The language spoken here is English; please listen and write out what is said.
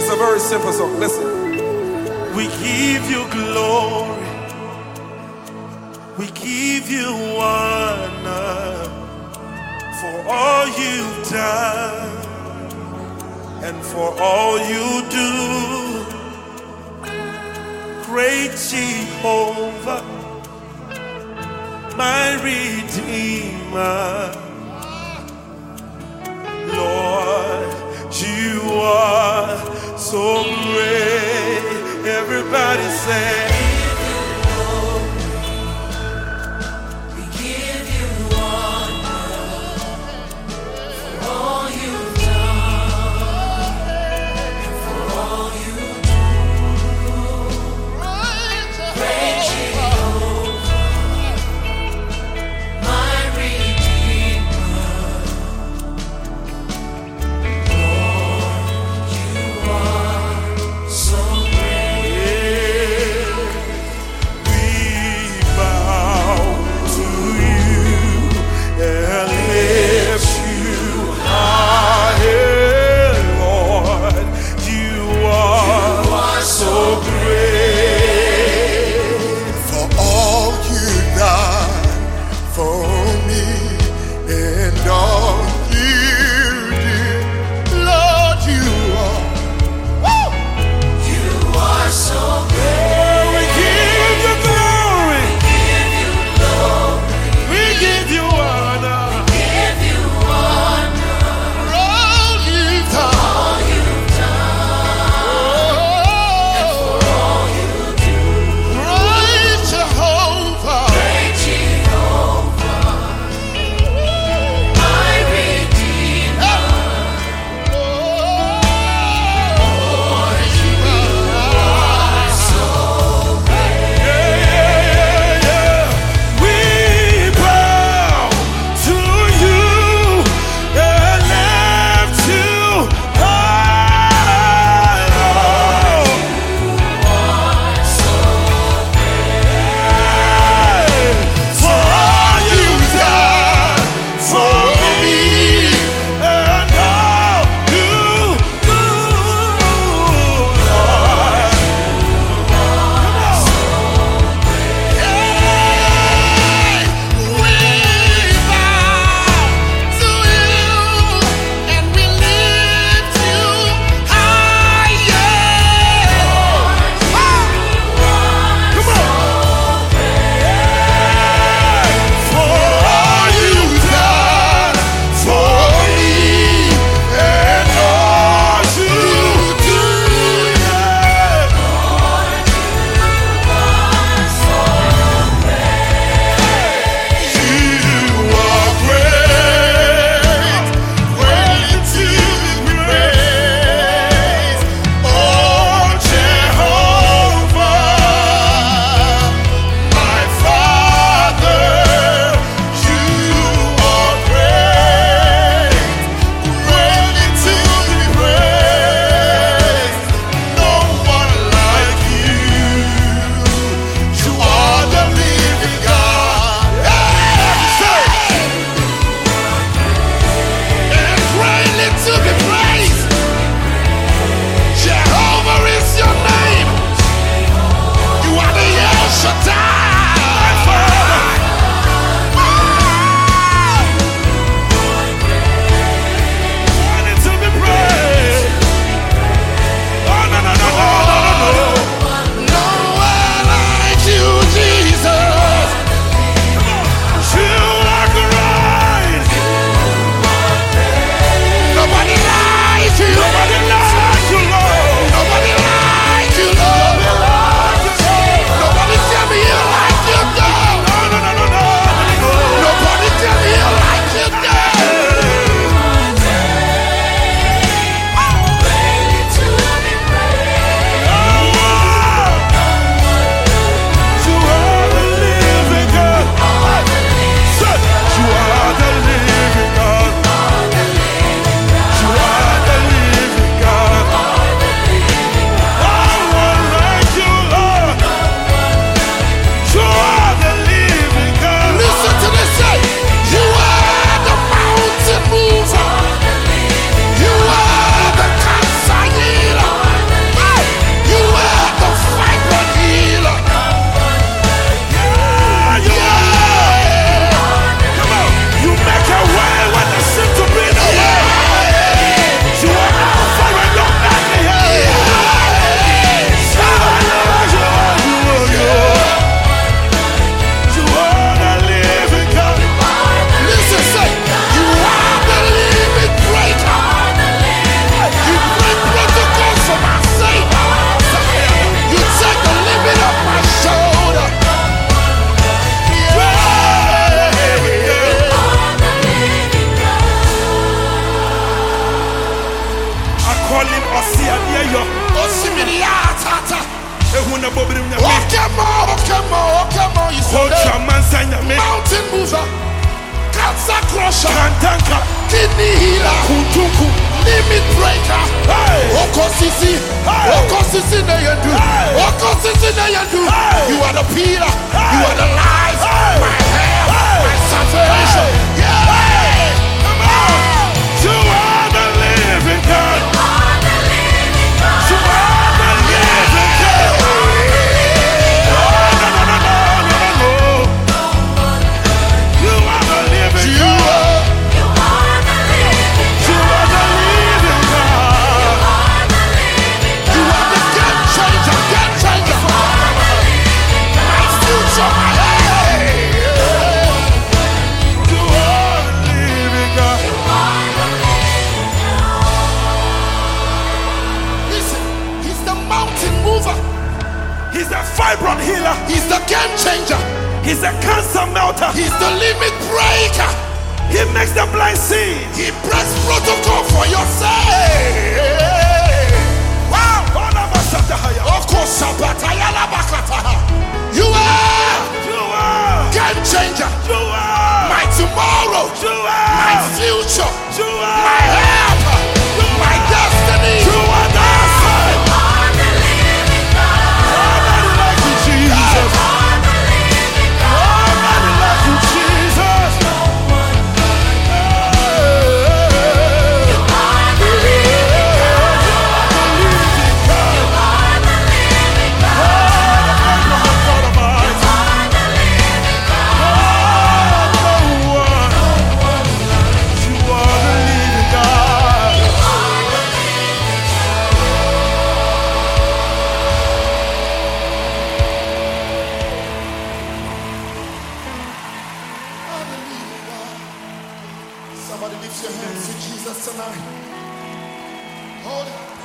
a very simple song. Listen. We give you glory. We give you honor for all you've done and for all you do. Great Jehovah, my Redeemer. Lord, you are so great. Everybody say, we give you honor for all you've done and for all you do. Great Jehovah, my Redeemer. Lord, you are so great. See a dear yo. Osimiriata. Ehuna bobrim na me. Okemo, you saw Coach that. man sign me. Mountain mover, cancer crusher, Kantanka. kidney healer, Kuntuku. limit breaker. Hey. Okosisi, Hey. Okosisi na yandu, Hey. Okosisi na yandu. Hey. You are the pillar, Hey. you are the life, Hey. my help, Hey. my salvation. Hey. Yeah. Come on. You are the living God. You are the living God. No. You are the living You God. are, You are the living God. you are the game changer, my future, my hey. You are the living God. Listen, he's the mountain mover. He's a fibroid healer. He's the game changer. He's a cancer melter. He's the limit breaker. He makes the blind see. He breaks protocol for your sake. Wow. Of course, Sabatayala Bakataha. You are You are. game changer. You are. My tomorrow. You My are. future. You are. My help. My destiny. You are the Son. Nobody like you, Jesus. Nobody like you, Jesus. Somebody lift your hands to Jesus tonight. Hold it.